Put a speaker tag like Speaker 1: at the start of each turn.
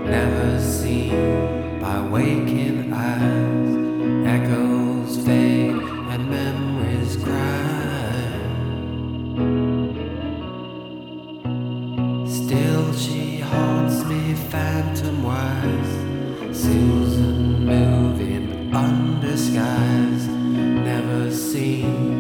Speaker 1: never seen by waking eyes. Echoes fade and memories cry. Still she haunts me phantom-wise. Susan moving undisguised, never seen